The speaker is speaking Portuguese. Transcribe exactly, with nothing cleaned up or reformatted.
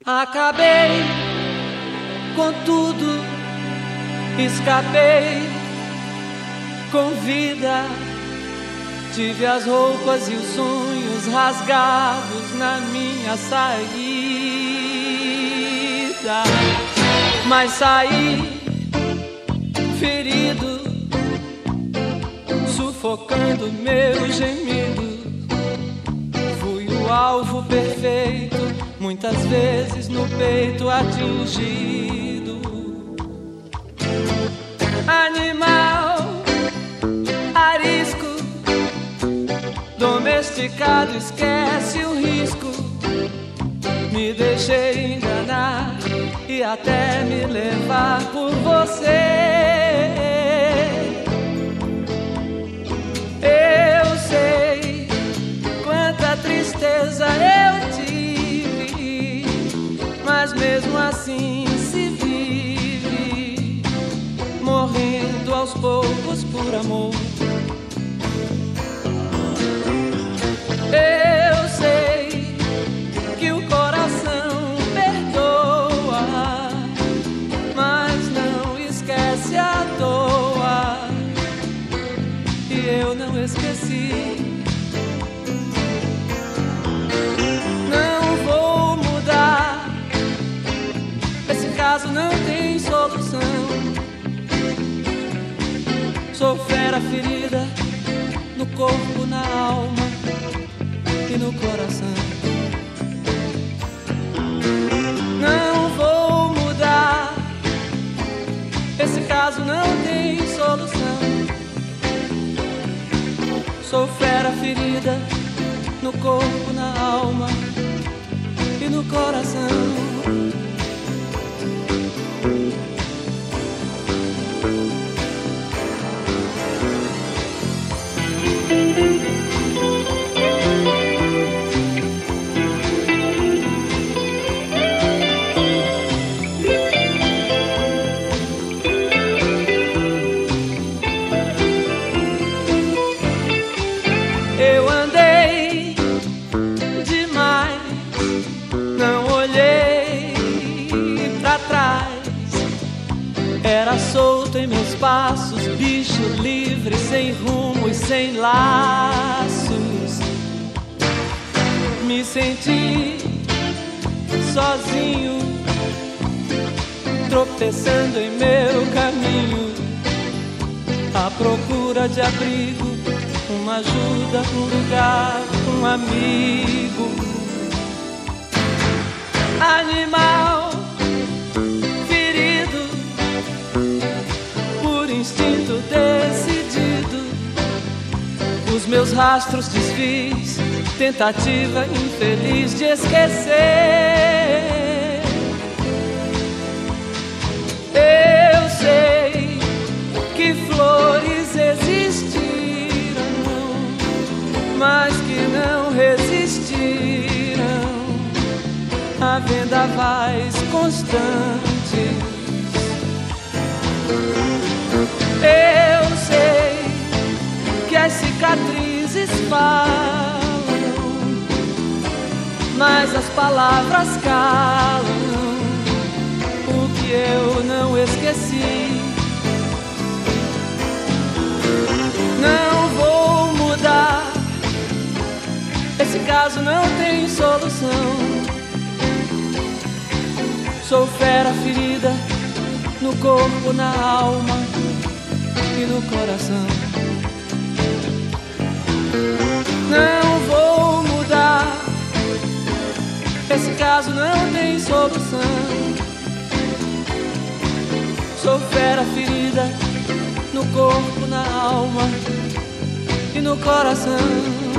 Acabei com tudo, escapei com vida. Tive as roupas e os sonhos rasgados na minha saída, mas saí ferido, sufocando meu gemido. Fui o alvo perfeito, muitas vezes no peito atingido. Animal arisco, domesticado, esquece o risco. Me deixei enganar e até me levar por você. Eu sei quanta tristeza eu tive, mas mesmo assim se vive, morrendo aos poucos por amor. Eu sei que o coração perdoa, mas não esquece à toa, e eu não esqueci. Não vou mudar, esse caso não tem solução. Sou fera ferida no corpo, na alma e no coração. Não vou mudar, esse caso não tem solução. Sou fera ferida no corpo, na alma e no coração. Eu andei demais, não olhei pra trás. Era solto em meus passos, bicho livre, sem rumo e sem laços. Me senti sozinho, tropeçando em meu caminho, à procura de abrigo, uma ajuda, um lugar, um amigo. Animal ferido, por instinto decidido, os meus rastros desfiz, tentativa infeliz de esquecer. Eu sei que flores existem, mas que não resistiram a vendavais constantes. Eu sei que as cicatrizes falam, mas as palavras calam o que eu não esqueci. Não vou mudar, esse caso não tem solução. Sou fera ferida no corpo, na alma e no coração. Não vou mudar, esse caso não tem solução. Sou fera ferida no corpo, na alma e no coração.